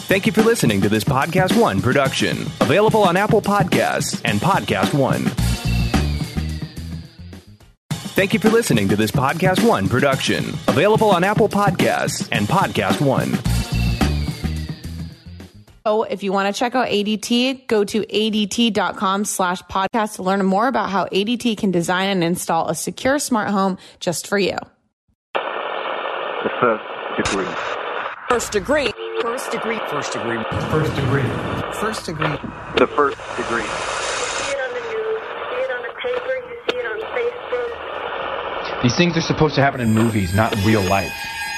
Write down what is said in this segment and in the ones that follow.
Thank you for listening to this Podcast One production, available on Apple Podcasts and Podcast One. Thank you for listening to this Podcast One production, available on Apple Podcasts and Podcast One. So if you want to check out ADT, go to ADT.com/podcast to learn more about how ADT can design and install a secure smart home just for you. The first degree. First degree. First degree. First degree. First degree. First degree. The first degree. You see it on the news, you see it on the paper, you see it on Facebook. These things are supposed to happen in movies, not in real life.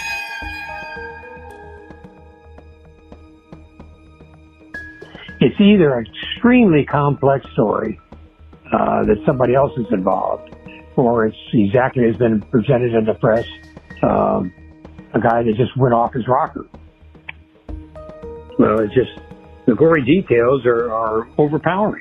It's either an extremely complex story that somebody else is involved, or it's exactly as been presented in the press, a guy that just went off his rocker. Well, it's just the gory details are overpowering.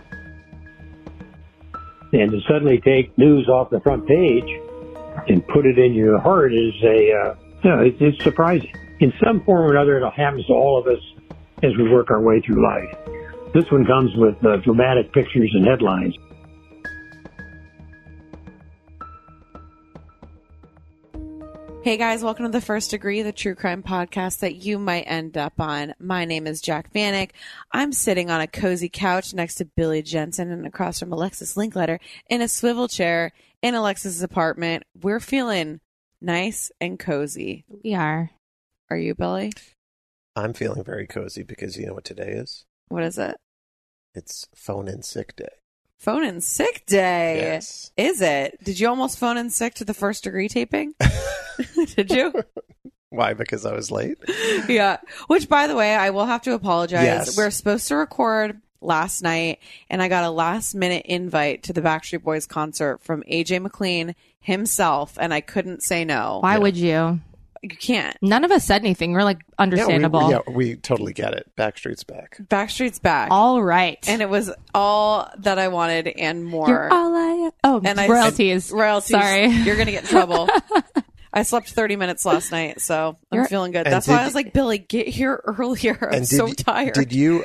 And to suddenly take news off the front page and put it in your heart is it's surprising. In some form or another, it happens to all of us as we work our way through life. This one comes with dramatic pictures and headlines. Hey guys, welcome to The First Degree, the true crime podcast that you might end up on. My name is Jack Vanek. I'm sitting on a cozy couch next to Billy Jensen and across from Alexis Linkletter in a swivel chair in Alexis' apartment. We're feeling nice and cozy. We are. Are you, Billy? I'm feeling very cozy because you know what today is? What is it? It's phone in sick day. Phone in sick day. Yes. Is it? Did you almost phone in sick to the First Degree taping? Did you? Why? Because I was late? Yeah. Which, by the way, I will have to apologize. Yes. We're supposed to record last night, and I got a last-minute invite to the Backstreet Boys concert from AJ McLean himself, and I couldn't say no. Why would you? You can't. None of us said anything. We're like, understandable. We totally get it. Backstreet's back. Backstreet's back. All right. And it was all that I wanted and more. You're all I... Oh, and royalties. Royalties. Sorry. You're going to get in trouble. I slept 30 minutes last night, so I'm feeling good. That's why I was like, Billy, get here earlier. I'm so tired. Did you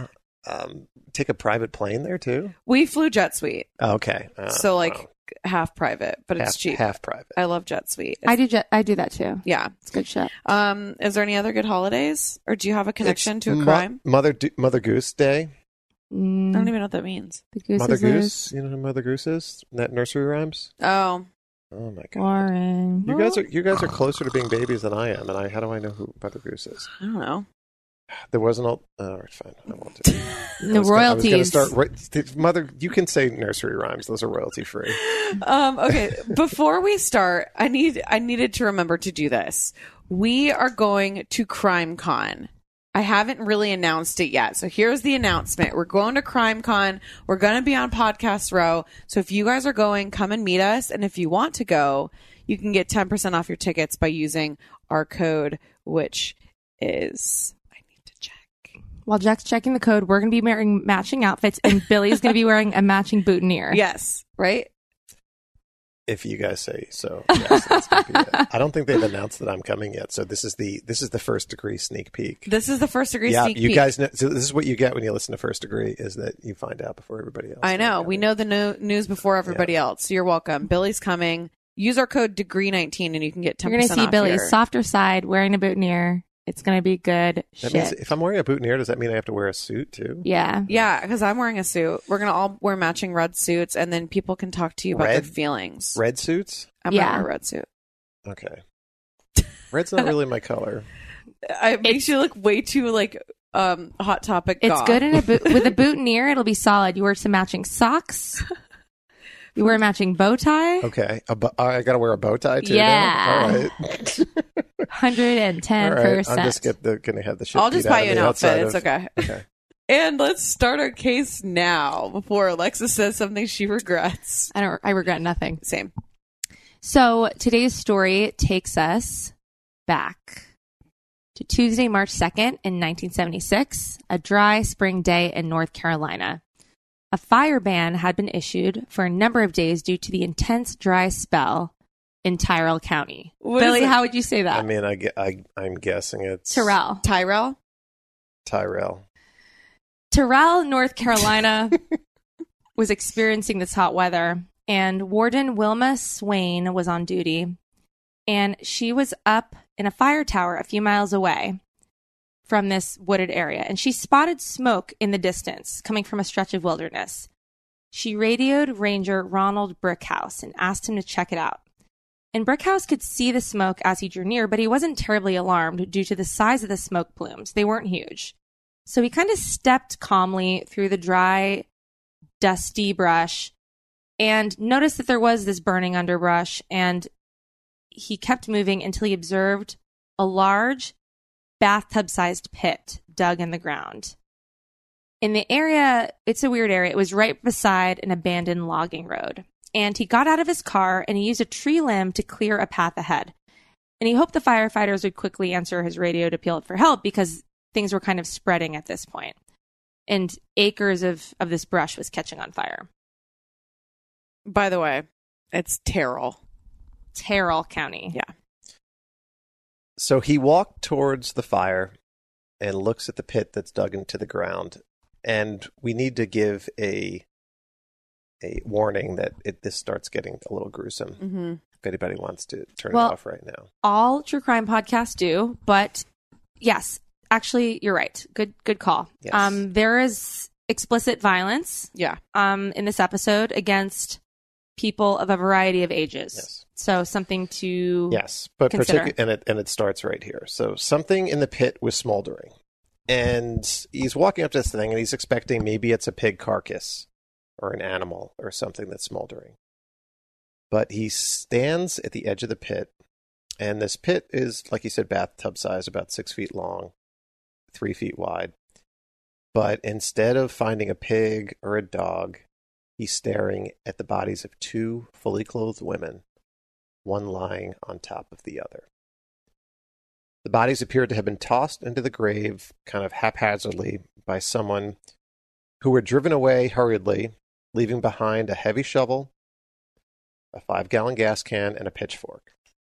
take a private plane there too? We flew Jet Suite. Oh, okay. Half private, but it's cheap. Half private. I love Jet Suite. I do that too. Yeah. It's good shit. Is there any other good holidays? Or do you have a connection to a crime? Mother Goose Day. I don't even know what that means. The goose Mother is Goose? You know who Mother Goose is? That nursery rhymes? Oh my God. Warren. You guys are closer to being babies than I am, and how do I know who Mother Goose is? I don't know. There wasn't all. Oh, fine. I won't do it. The royalties. I was going to start. Mother, you can say nursery rhymes. Those are royalty free. Okay. Before we start, I needed to remember to do this. We are going to Crime Con. I haven't really announced it yet. So here's the announcement. We're going to Crime Con. We're going to be on Podcast Row. So if you guys are going, come and meet us. And if you want to go, you can get 10% off your tickets by using our code, which is... While Jack's checking the code, we're going to be wearing matching outfits, and Billy's going to be wearing a matching boutonniere. Yes, right? If you guys say so. Yes, that's gonna be it. I don't think they've announced that I'm coming yet. So this is the First Degree sneak peek. This is the First Degree sneak peek. Yeah, you guys know. So this is what you get when you listen to First Degree, is that you find out before everybody else. I know. We know the news before everybody else. So you're welcome. Billy's coming. Use our code Degree19 and you can get 10% off. You're going to see Billy's softer side wearing a boutonniere. It's going to be good shit. That means if I'm wearing a boutonniere, does that mean I have to wear a suit too? Yeah. Yeah, because I'm wearing a suit. We're going to all wear matching red suits, and then people can talk to you about their feelings. Red suits? I'm going to wear a red suit. Okay. Red's not really my color. It makes you look way too, Hot Topic It's goth. good with a boutonniere. It'll be solid. You wear some matching socks. You wear a matching bow tie. Okay. I got to wear a bow tie too? Yeah. Now? All right. 110%. I'm just going to have the shit. I'll just buy you an outfit. It's okay. Okay. And let's start our case now before Alexa says something she regrets. I regret nothing. Same. So today's story takes us back to Tuesday, March 2nd in 1976, a dry spring day in North Carolina. A fire ban had been issued for a number of days due to the intense dry spell in Tyrell County. Billy, how would you say that? I mean, I'm guessing it's... Tyrell. Tyrell. Terrell, North Carolina, was experiencing this hot weather, and Warden Wilma Swain was on duty, and she was up in a fire tower a few miles away from this wooded area, and she spotted smoke in the distance coming from a stretch of wilderness. She radioed Ranger Ronald Brickhouse and asked him to check it out. And Brickhouse could see the smoke as he drew near, but he wasn't terribly alarmed due to the size of the smoke plumes. They weren't huge. So he kind of stepped calmly through the dry, dusty brush and noticed that there was this burning underbrush, and he kept moving until he observed a large bathtub-sized pit dug in the ground. In the area, it's a weird area. It was right beside an abandoned logging road. And he got out of his car and he used a tree limb to clear a path ahead. And he hoped the firefighters would quickly answer his radioed appeal for help because things were kind of spreading at this point. And acres of this brush was catching on fire. By the way, it's Terrell. Terrell County. Yeah. So he walked towards the fire and looks at the pit that's dug into the ground. And we need to give a warning that this starts getting a little gruesome. Mm-hmm. If anybody wants to turn it off right now. All true crime podcasts do, but yes, actually, you're right. Good call. Yes. There is explicit violence. Yeah. In this episode against people of a variety of ages. Yes. So something to but consider. and it starts right here. So something in the pit was smoldering, and he's walking up to this thing, and he's expecting maybe it's a pig carcass or an animal or something that's smoldering. But he stands at the edge of the pit, and this pit is, like you said, bathtub size, about 6 feet long, 3 feet wide. But instead of finding a pig or a dog, he's staring at the bodies of two fully clothed women, one lying on top of the other. The bodies appeared to have been tossed into the grave kind of haphazardly by someone who were driven away hurriedly, leaving behind a heavy shovel, a 5-gallon gas can, and a pitchfork.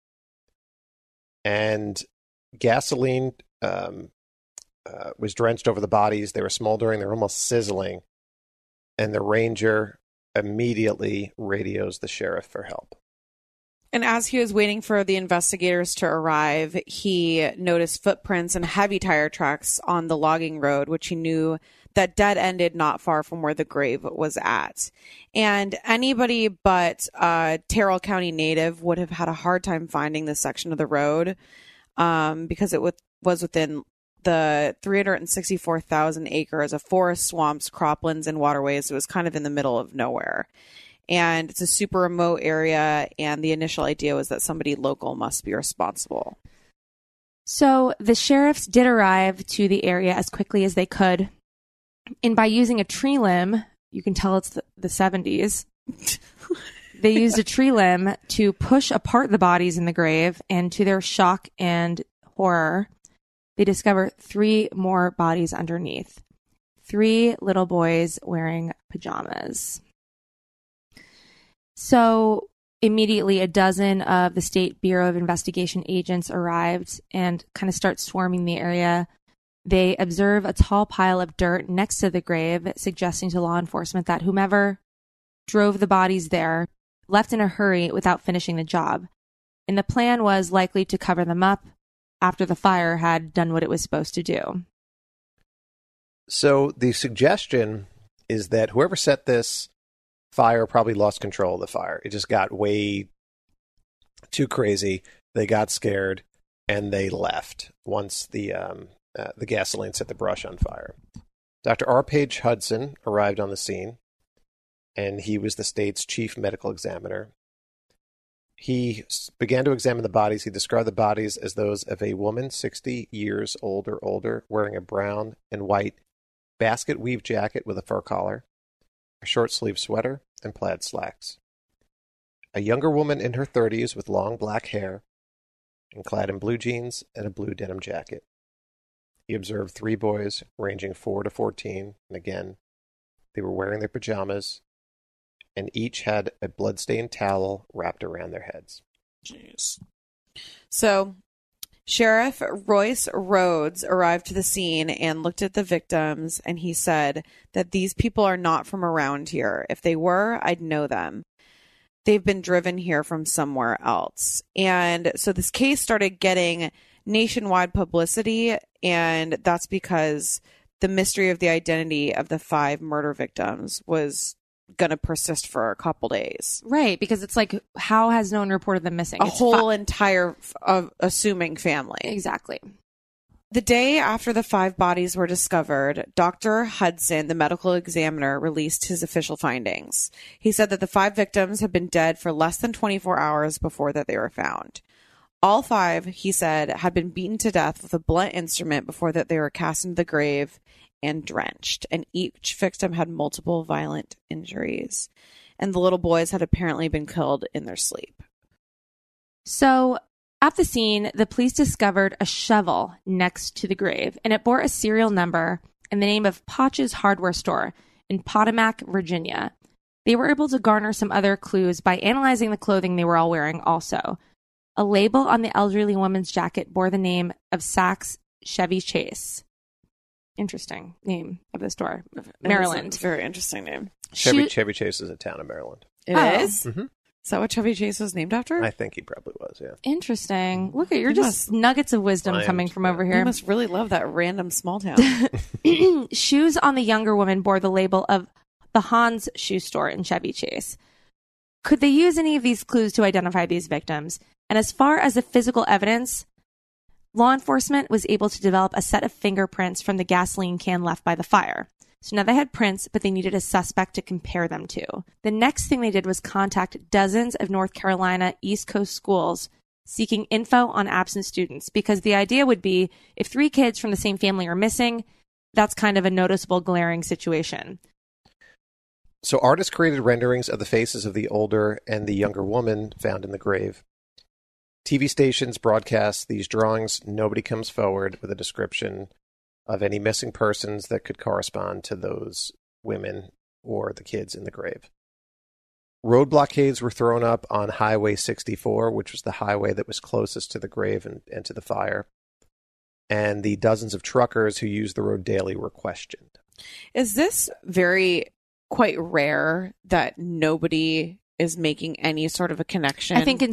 And gasoline was drenched over the bodies. They were smoldering. They were almost sizzling. And the ranger immediately radios the sheriff for help. And as he was waiting for the investigators to arrive, he noticed footprints and heavy tire tracks on the logging road, which he knew that dead ended not far from where the grave was at. And anybody but Terrell County native would have had a hard time finding this section of the road because it was within the 364,000 acres of forest, swamps, croplands, and waterways. It was kind of in the middle of nowhere. And it's a super remote area, and the initial idea was that somebody local must be responsible. So the sheriffs did arrive to the area as quickly as they could. And by using a tree limb, you can tell it's the 70s, they used a tree limb to push apart the bodies in the grave, and to their shock and horror, they discover 3 more bodies underneath. 3 little boys wearing pajamas. So immediately a dozen of the State Bureau of Investigation agents arrived and kind of start swarming the area. They observe a tall pile of dirt next to the grave, suggesting to law enforcement that whomever drove the bodies there left in a hurry without finishing the job. And the plan was likely to cover them up after the fire had done what it was supposed to do. So the suggestion is that whoever set this fire probably lost control of the fire. It just got way too crazy. They got scared and they left once the gasoline set the brush on fire. Dr. R. Page Hudson arrived on the scene, and he was the state's chief medical examiner. He began to examine the bodies. He described the bodies as those of a woman 60 years old or older, wearing a brown and white basket weave jacket with a fur collar, a short-sleeved sweater, and plaid slacks. A younger woman in her 30s with long black hair and clad in blue jeans and a blue denim jacket. He observed 3 boys ranging 4 to 14, and again, they were wearing their pajamas, and each had a blood-stained towel wrapped around their heads. Jeez. So, Sheriff Royce Rhodes arrived to the scene and looked at the victims, and he said that these people are not from around here. If they were, I'd know them. They've been driven here from somewhere else. And so this case started getting nationwide publicity, and that's because the mystery of the identity of the 5 murder victims was going to persist for a couple days. Right, because it's like, how has no one reported them missing? A It's whole entire assuming family. Exactly. The day after the 5 bodies were discovered, Dr. Hudson, the medical examiner, released his official findings. He said that the 5 victims had been dead for less than 24 hours before that they were found. All 5, he said, had been beaten to death with a blunt instrument before that they were cast into the grave and drenched, and each victim had multiple violent injuries. And the little boys had apparently been killed in their sleep. So at the scene, the police discovered a shovel next to the grave, and it bore a serial number and the name of Potch's Hardware Store in Potomac, Virginia. They were able to garner some other clues by analyzing the clothing they were all wearing also. A label on the elderly woman's jacket bore the name of Saks Chevy Chase. Interesting name of the store. Maryland. It's a very interesting name. Chevy Chase is a town in Maryland. It is? Mm-hmm. Is that what Chevy Chase was named after? I think he probably was, yeah. Interesting. Look at you're You just nuggets of wisdom coming from over You here. must really love that random small town. Shoes on the younger woman bore the label of the Hans Shoe Store in Chevy Chase. Could they use any of these clues to identify these victims? And as far as the physical evidence, law enforcement was able to develop a set of fingerprints from the gasoline can left by the fire. So now they had prints, but they needed a suspect to compare them to. The next thing they did was contact dozens of North Carolina East Coast schools seeking info on absent students, because the idea would be if 3 kids from the same family are missing, that's kind of a noticeable, glaring situation. So artists created renderings of the faces of the older and the younger woman found in the grave. TV stations broadcast these drawings. Nobody comes forward with a description of any missing persons that could correspond to those women or the kids in the grave. Road blockades were thrown up on Highway 64, which was the highway that was closest to the grave and to the fire. And the dozens of truckers who used the road daily were questioned. Is this quite rare that nobody is making any sort of a connection? I think in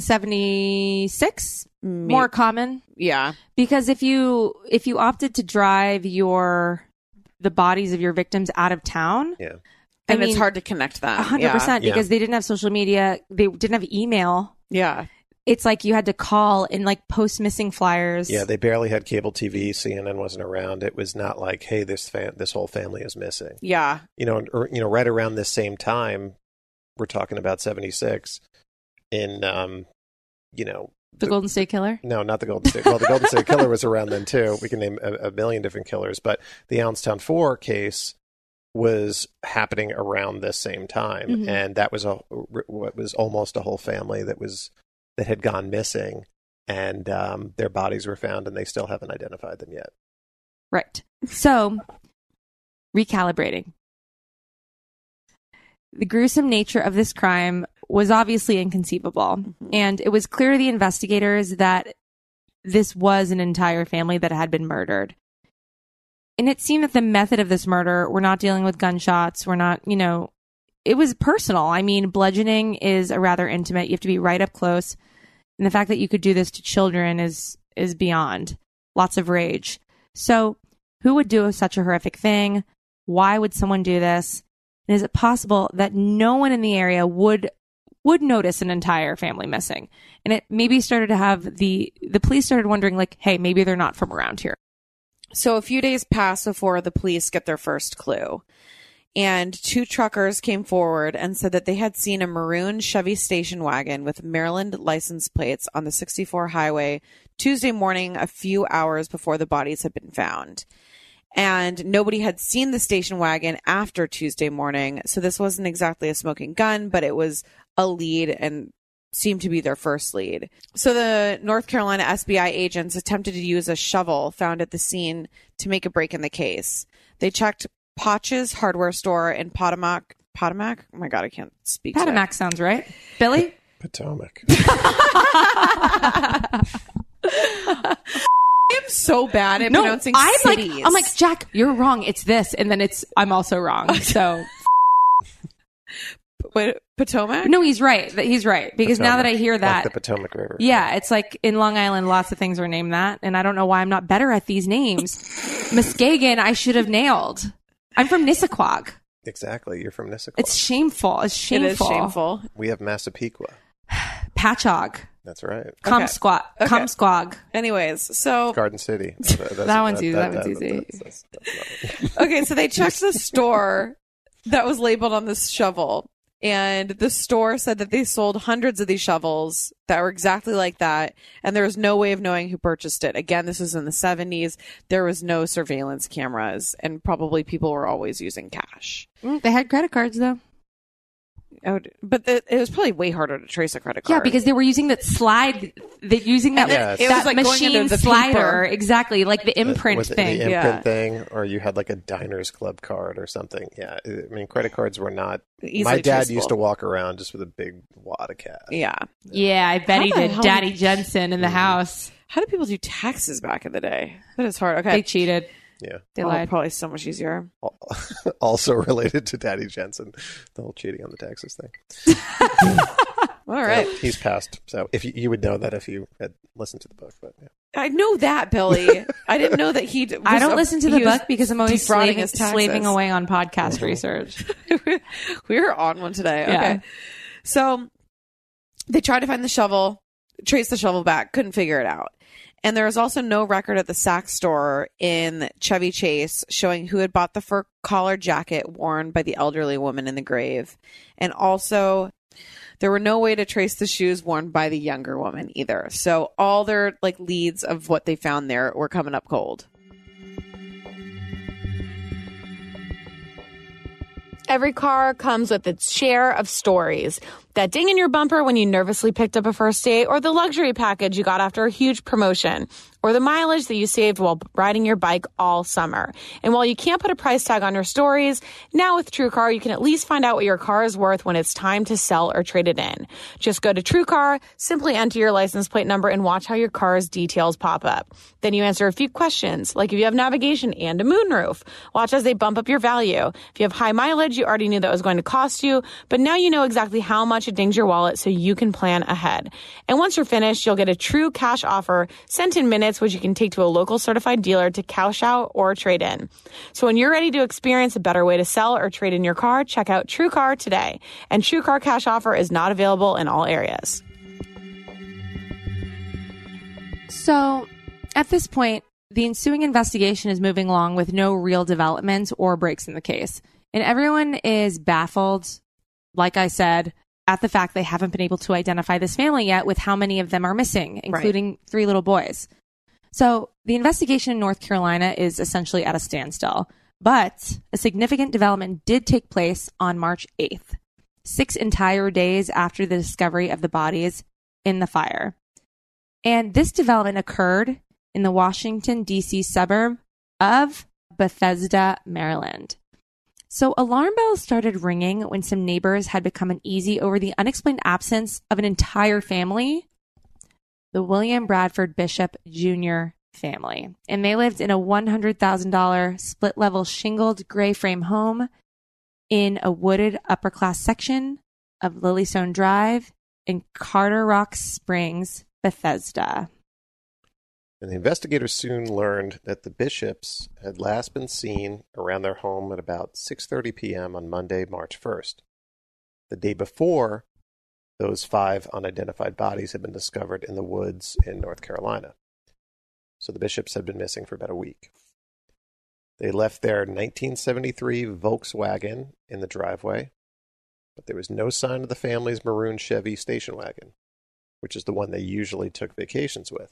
76, more common. Yeah. Because if you opted to drive the bodies of your victims out of town, And it's hard to connect them. 100%, because they didn't have social media, they didn't have email. Yeah. It's like you had to call and like post missing flyers. Yeah, they barely had cable TV. CNN wasn't around. It was not like, hey, this whole family is missing. Yeah. Right around this same time, we're talking about 76 in, The Golden State Killer? No, not the Golden State. Well, the Golden State Killer was around then too. We can name a million different killers, but the Allenstown 4 case was happening around this same time, Mm-hmm. and that was what was almost a whole family that had gone missing, and their bodies were found, and they still haven't identified them yet. Right. So, recalibrating. The gruesome nature of this crime was obviously inconceivable, and it was clear to the investigators that this was an entire family that had been murdered. And it seemed that the method of this murder, we're not dealing with gunshots, we're not, it was personal. I mean, bludgeoning is a rather intimate, you have to be right up close. And the fact that you could do this to children is beyond. Lots of rage. So, who would do such a horrific thing? Why would someone do this? And is it possible that no one in the area would notice an entire family missing? And it maybe started to have the police started wondering, like, hey, maybe they're not from around here. So a few days passed before the police get their first clue. And 2 truckers came forward and said that they had seen a maroon Chevy station wagon with Maryland license plates on the 64 highway Tuesday morning, a few hours before the bodies had been found. And nobody had seen the station wagon after Tuesday morning. So this wasn't exactly a smoking gun, but it was a lead and seemed to be their first lead. So the North Carolina SBI agents attempted to use a shovel found at the scene to make a break in the case. They checked Potch's Hardware Store in Potomac. Oh my God, I can't speak. Potomac sounds right. Billy? Potomac. I'm so bad at pronouncing cities. I'm like, Jack, you're wrong. It's this. And then I'm also wrong. So. Wait, Potomac? No, he's right. He's right. Because now that I hear that. Like the Potomac River. Yeah, it's like in Long Island, lots of things are named that. And I don't know why I'm not better at these names. Muskegon, I should have nailed. I'm from Nissaquag. Exactly. You're from Nissaquag. It's shameful. It's shameful. It is shameful. We have Massapequa. Patchogue. That's right. Comsquag. Anyways, so Garden City. That one's easy. That's okay, so they checked the store that was labeled on this shovel, and the store said that they sold hundreds of these shovels that were exactly like that, and there was no way of knowing who purchased it. Again, this was in the 70s. There was no surveillance cameras, and probably people were always using cash. They had credit cards, though. Oh, but it was probably way harder to trace a credit card. Yeah, because they were using that slide, that it was like machine going under the slider, paper. exactly, like the imprint thing. The imprint thing, or you had like a Diners Club card or something. Yeah, I mean, credit cards were not. Easily my dad traceable. used to walk around just with a big wad of cash. Yeah. Yeah, I bet How he the did. hell Daddy Jensen in the house. How did people do taxes back in the day? That is hard. Okay. They cheated. Yeah. They Oh, lied. probably so much easier. Also related to Daddy Jensen, the whole cheating on the taxes thing. All right. He's passed, so if you would know that if you had listened to the book, but yeah. I know that, Billy. I didn't know that he. I don't listen to the he was book because I'm always defrauding his slaving taxes. away on podcast research. We're on one today. Okay. Yeah. So they tried to find the shovel, trace the shovel back, couldn't figure it out. And there was also no record at the Saks store in Chevy Chase showing who had bought the fur collar jacket worn by the elderly woman in the grave. And also, there were no way to trace the shoes worn by the younger woman either. So all their leads of what they found there were coming up cold. Every car comes with its share of stories. That ding in your bumper when you nervously picked up a first date, or the luxury package you got after a huge promotion, or the mileage that you saved while riding your bike all summer. And while you can't put a price tag on your stories, now with TrueCar, you can at least find out what your car is worth when it's time to sell or trade it in. Just go to TrueCar, simply enter your license plate number, and watch how your car's details pop up. Then you answer a few questions, like if you have navigation and a moonroof. Watch as they bump up your value. If you have high mileage, you already knew that was going to cost you, but now you know exactly how much it dings your wallet so you can plan ahead. And once you're finished, you'll get a true cash offer sent in minutes, which you can take to a local certified dealer to cash out or trade in. So when you're ready to experience a better way to sell or trade in your car, check out TrueCar today. And TrueCar cash offer is not available in all areas. So at this point, the ensuing investigation is moving along with no real developments or breaks in the case. And everyone is baffled, like I said, at the fact they haven't been able to identify this family yet with how many of them are missing, including 3 little boys. So the investigation in North Carolina is essentially at a standstill. But a significant development did take place on March 8th, 6 entire days after the discovery of the bodies in the fire. And this development occurred in the Washington, D.C. suburb of Bethesda, Maryland. So alarm bells started ringing when some neighbors had become uneasy over the unexplained absence of an entire family, the William Bradford Bishop Jr. family. And they lived in a $100,000 split-level shingled gray frame home in a wooded upper-class section of Lilystone Drive in Carter Rock Springs, Bethesda. And the investigators soon learned that the Bishops had last been seen around their home at about 6:30 p.m. on Monday, March 1st. The day before, those 5 unidentified bodies had been discovered in the woods in North Carolina. So the Bishops had been missing for about a week. They left their 1973 Volkswagen in the driveway, but there was no sign of the family's maroon Chevy station wagon, which is the one they usually took vacations with.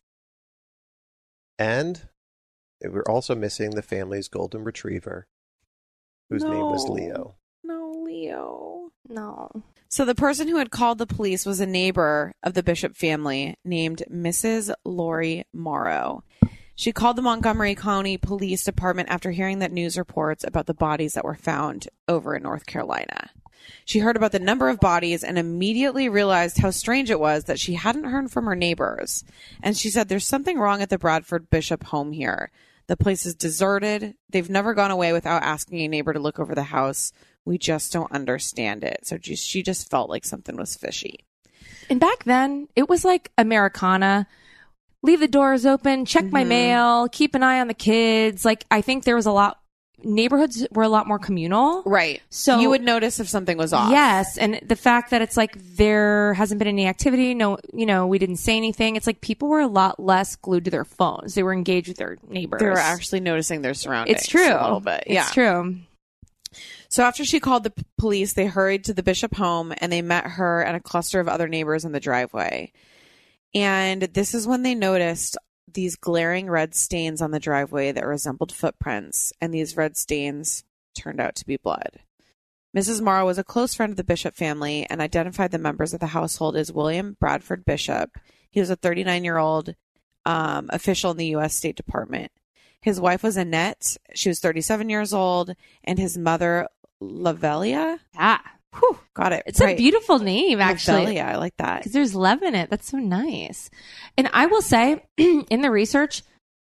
And they were also missing the family's golden retriever, whose name was Leo. No, Leo. No. So the person who had called the police was a neighbor of the Bishop family named Mrs. Lori Morrow. She called the Montgomery County Police Department after hearing that news reports about the bodies that were found over in North Carolina. She heard about the number of bodies and immediately realized how strange it was that she hadn't heard from her neighbors. And she said, there's something wrong at the Bradford Bishop home here. The place is deserted. They've never gone away without asking a neighbor to look over the house. We just don't understand it. So she just felt like something was fishy. And back then, it was like Americana. Leave the doors open, check my mail, keep an eye on the kids. Like, I think there was neighborhoods were a lot more communal. Right. So you would notice if something was off. Yes. And the fact that it's like there hasn't been any activity. No, we didn't say anything. It's like people were a lot less glued to their phones. They were engaged with their neighbors. They were actually noticing their surroundings. It's true. A little bit. Yeah. It's true. So after she called the police, they hurried to the Bishop home and they met her and a cluster of other neighbors in the driveway. And this is when they noticed these glaring red stains on the driveway that resembled footprints. And these red stains turned out to be blood. Mrs. Morrow was a close friend of the Bishop family and identified the members of the household as William Bradford Bishop. He was a 39-year-old official in the U.S. State Department. His wife was Annette. She was 37 years old. And his mother, Lavelia? Yeah. Whew, got it. It's a beautiful name, actually. Lavelia, I like that. Because there's love in it. That's so nice. And I will say, in the research,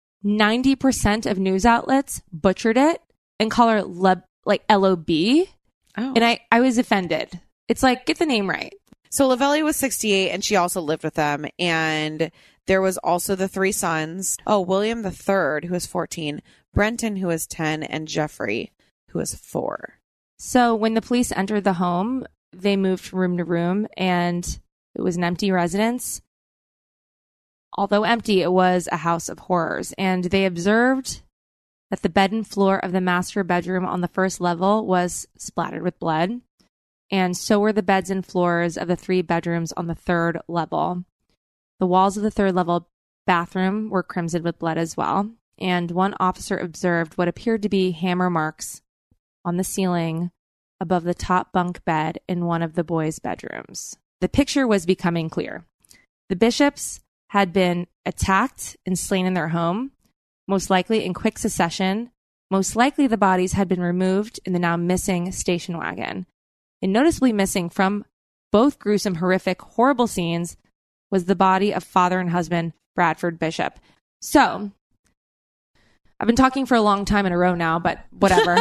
90% of news outlets butchered it and call her L-O-B. Oh. And I was offended. It's like, get the name right. So Lavelia was 68 and she also lived with them. And there was also the three sons. Oh, William III, who was 14, Brenton, who was 10, and Jeffrey, who was 4. So when the police entered the home, they moved from room to room and it was an empty residence. Although empty, it was a house of horrors. And they observed that the bed and floor of the master bedroom on the first level was splattered with blood. And so were the beds and floors of the 3 bedrooms on the 3rd level. The walls of the 3rd level bathroom were crimsoned with blood as well. And one officer observed what appeared to be hammer marks on the ceiling above the top bunk bed in one of the boys' bedrooms. The picture was becoming clear. The Bishops had been attacked and slain in their home, most likely in quick succession. Most likely the bodies had been removed in the now missing station wagon. And noticeably missing from both gruesome, horrific, horrible scenes was the body of father and husband Bradford Bishop. So, I've been talking for a long time in a row now, but whatever.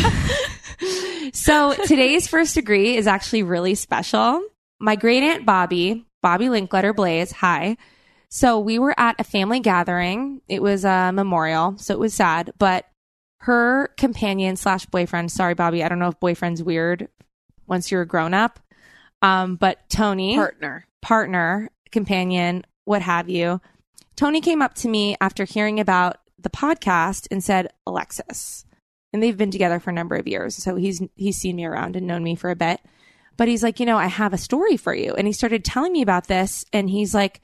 So, today's first degree is actually really special. My great aunt Bobby Linkletter Blaze, hi. So, we were at a family gathering. It was a memorial, so it was sad, but her companion / boyfriend, sorry, Bobby, I don't know if boyfriend's weird once you're a grown up, but Tony, partner, companion, what have you. Tony came up to me after hearing about the podcast and said, Alexis. And they've been together for a number of years. So he's seen me around and known me for a bit. But he's like, I have a story for you. And he started telling me about this. And he's like,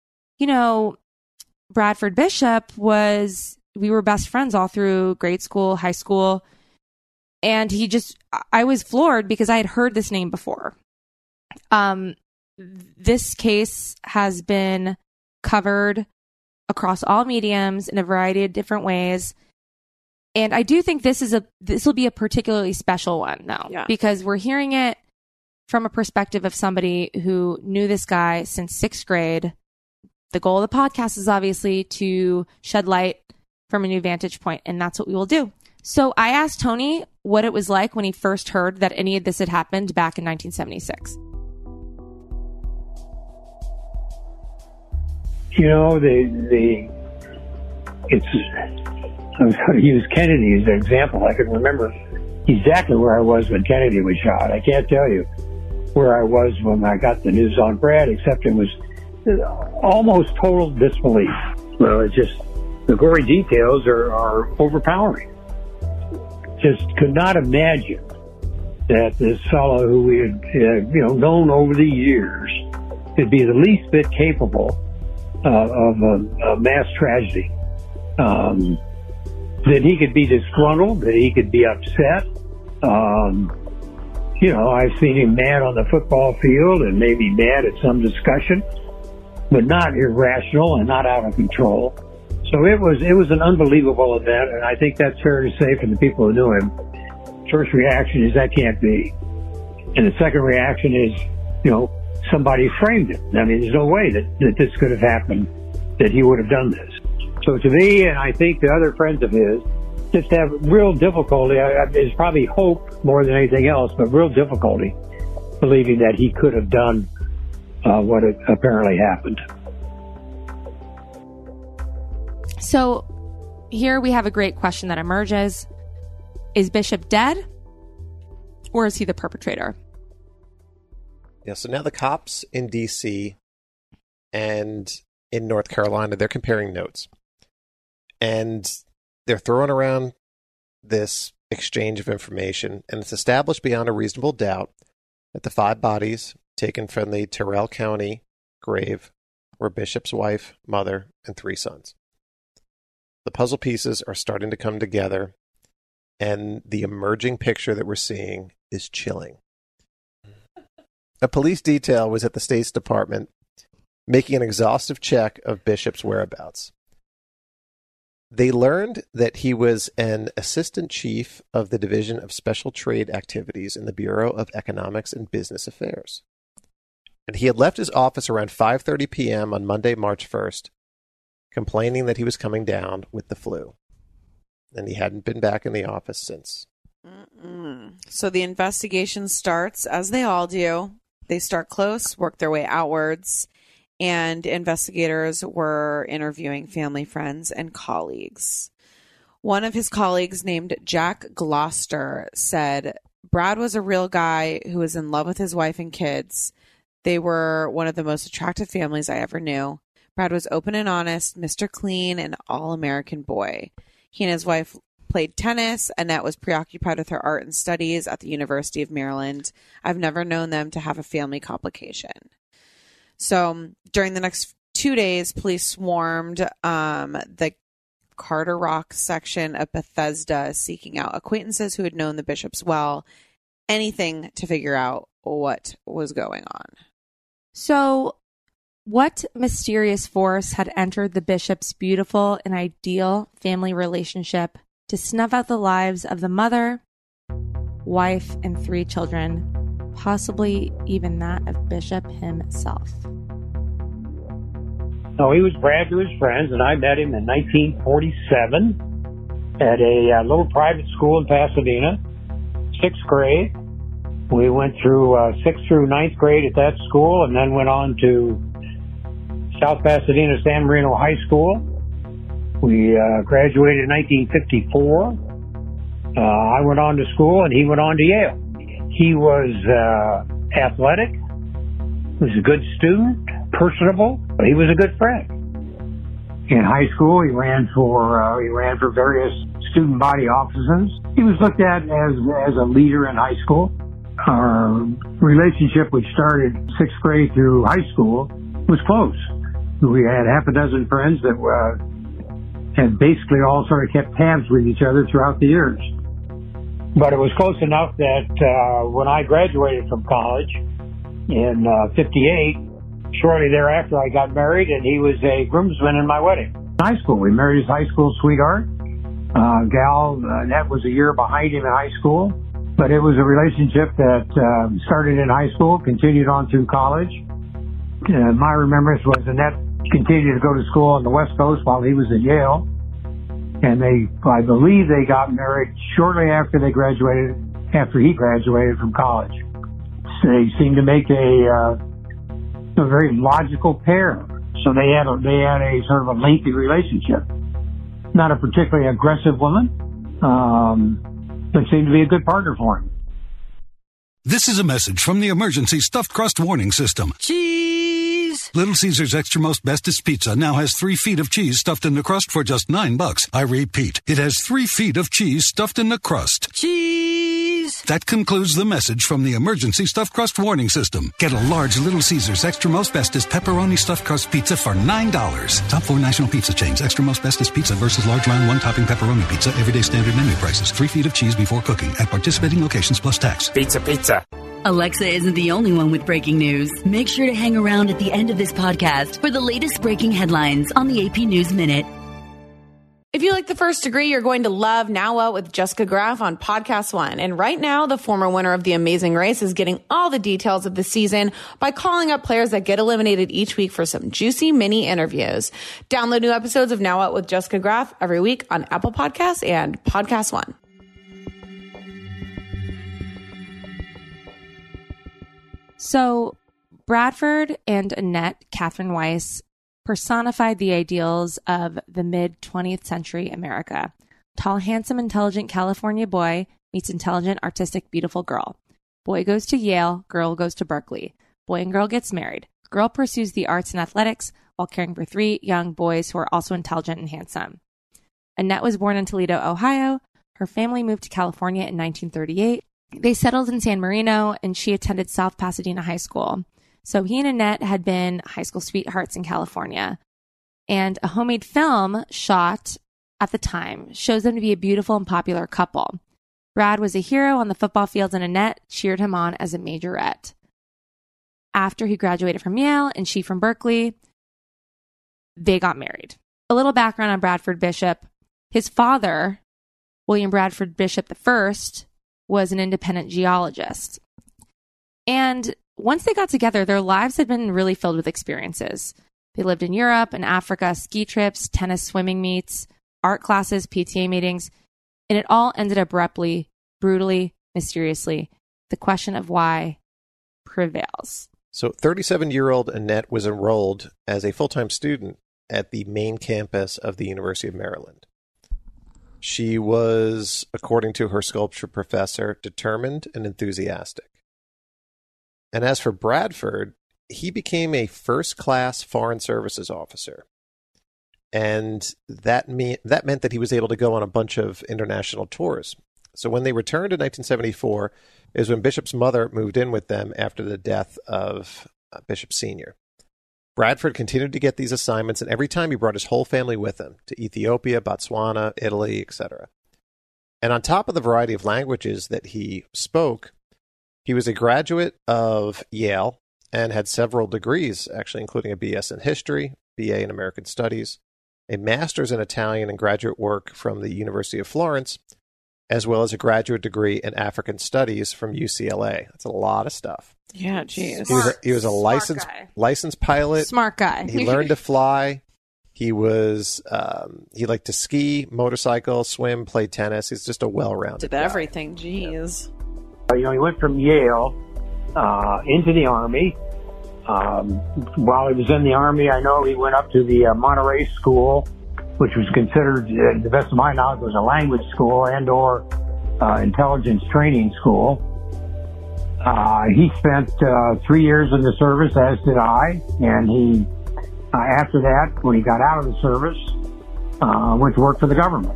Bradford Bishop we were best friends all through grade school, high school. And I was floored because I had heard this name before. This case has been covered across all mediums in a variety of different ways. And I do think this will be a particularly special one, though, because we're hearing it from a perspective of somebody who knew this guy since 6th grade. The goal of the podcast is obviously to shed light from a new vantage point, and that's what we will do. So I asked Tony what it was like when he first heard that any of this had happened back in 1976. I was going to use Kennedy as an example. I can remember exactly where I was when Kennedy was shot. I can't tell you where I was when I got the news on Brad, except it was almost total disbelief. Well, it's just the gory details are overpowering. Just could not imagine that this fellow who we had known over the years could be the least bit capable of a mass tragedy. That he could be disgruntled, that he could be upset. I've seen him mad on the football field and maybe mad at some discussion, but not irrational and not out of control. So it was an unbelievable event, and I think that's fair to say from the people who knew him. First reaction is that can't be. And the second reaction is, somebody framed him. I mean, there's no way that this could have happened, that he would have done this. So to me, and I think the other friends of his, just have real difficulty. There's probably hope more than anything else, but real difficulty believing that he could have done what apparently happened. So here we have a great question that emerges. Is Bishop dead, or is he the perpetrator? Yeah, so now the cops in D.C. and in North Carolina, they're comparing notes. And they're throwing around this exchange of information, and it's established beyond a reasonable doubt that the 5 bodies taken from the Terrell County grave were Bishop's wife, mother, and 3 sons. The puzzle pieces are starting to come together, and the emerging picture that we're seeing is chilling. A police detail was at the State's Department making an exhaustive check of Bishop's whereabouts. They learned that he was an assistant chief of the Division of Special Trade Activities in the Bureau of Economics and Business Affairs. And he had left his office around 5:30 p.m. on Monday, March 1st, complaining that he was coming down with the flu. And he hadn't been back in the office since. So the investigation starts, as they all do. They start close, work their way outwards, and investigators were interviewing family, friends, and colleagues. One of his colleagues, named Jack Gloucester, said, Brad was a real guy who was in love with his wife and kids. They were one of the most attractive families I ever knew. Brad was open and honest, Mr. Clean, and all-American boy. He and his wife played tennis. Annette was preoccupied with her art and studies at the University of Maryland. I've never known them to have a family complication. So during the next 2 days, police swarmed the Carter Rock section of Bethesda, seeking out acquaintances who had known the bishops well, anything to figure out what was going on. So what mysterious force had entered the bishop's beautiful and ideal family relationship to snuff out the lives of the mother, wife, and 3 children, possibly even that of Bishop himself? No, he was Brad to his friends, and I met him in 1947 at a little private school in Pasadena, 6th grade. We went through 6th through 9th grade at that school, and then went on to South Pasadena San Marino High School. We graduated in 1954. I went on to school, and he went on to Yale. He was athletic, was a good student, personable, but he was a good friend. In high school, he ran for various student body offices. He was looked at as a leader in high school. Our relationship, which started 6th grade through high school, was close. We had half a dozen friends that had basically all sort of kept tabs with each other throughout the years. But it was close enough that when I graduated from college in 58, shortly thereafter I got married, and he was a groomsman in my wedding. In high school, we married his high school sweetheart. That was a year behind him in high school. But it was a relationship that started in high school, continued on through college. My remembrance was Annette continued to go to school on the West Coast while he was at Yale. And I believe they got married shortly after he graduated from college. So they seemed to make a very logical pair. So they had a sort of a lengthy relationship. Not a particularly aggressive woman, but seemed to be a good partner for him. This is a message from the emergency stuffed crust warning system. Cheese! Little Caesar's Extra Most Bestest Pizza now has 3 feet of cheese stuffed in the crust for just $9. I repeat, it has 3 feet of cheese stuffed in the crust. Cheese! That concludes the message from the emergency stuffed crust warning system. Get a large Little Caesar's Extra Most Bestest pepperoni stuffed crust pizza for $9. Top 4 national pizza chains. Extra Most Bestest Pizza versus large round 1-topping pepperoni pizza. Everyday standard menu prices. 3 feet of cheese before cooking at participating locations plus tax. Pizza. Alexa isn't the only one with breaking news. Make sure to hang around at the end of this podcast for the latest breaking headlines on the AP News Minute. If you like The First Degree, you're going to love Now What with Jessica Graff on Podcast One. And right now, the former winner of The Amazing Race is getting all the details of the season by calling up players that get eliminated each week for some juicy mini interviews. Download new episodes of Now What with Jessica Graff every week on Apple Podcasts and Podcast One. So Bradford and Annette Catherine Weiss personified the ideals of the mid-20th century America. Tall, handsome, intelligent California boy meets intelligent, artistic, beautiful girl. Boy goes to Yale, girl goes to Berkeley. Boy and girl gets married. Girl pursues the arts and athletics while caring for 3 young boys who are also intelligent and handsome. Annette was born in Toledo, Ohio. Her family moved to California in 1938. They settled in San Marino, and she attended South Pasadena High School. So he and Annette had been high school sweethearts in California. And a homemade film shot at the time shows them to be a beautiful and popular couple. Brad was a hero on the football fields, and Annette cheered him on as a majorette. After he graduated from Yale and she from Berkeley, they got married. A little background on Bradford Bishop. His father, William Bradford Bishop I, was an independent geologist. And once they got together, their lives had been really filled with experiences. They lived in Europe and Africa, ski trips, tennis, swimming meets, art classes, PTA meetings, and it all ended abruptly, brutally, mysteriously. The question of why prevails. So 37-year-old Annette was enrolled as a full-time student at the main campus of the University of Maryland. She was, according to her sculpture professor, determined and enthusiastic. And as for Bradford, he became a first-class Foreign Services officer. And that meant that he was able to go on a bunch of international tours. So when they returned in 1974 is when Bishop's mother moved in with them after the death of Bishop Sr. Bradford continued to get these assignments, and every time he brought his whole family with him to Ethiopia, Botswana, Italy, etc. And on top of the variety of languages that he spoke, he was a graduate of Yale and had several degrees, actually, including a BS in history, BA in American Studies, a master's in Italian and graduate work from the University of Florence, as well as a graduate degree in African Studies from UCLA. That's a lot of stuff. Yeah, geez. He was a licensed pilot. Smart guy. He learned to fly. He was he liked to ski, motorcycle, swim, played tennis. He's just a well-rounded guy. Did everything. Geez. He went from Yale into the Army. While he was in the Army, I know he went up to the Monterey School, which was considered, to the best of my knowledge, was a language school and or intelligence training school. He spent 3 years in the service, as did I, and he, after that, when he got out of the service, went to work for the government.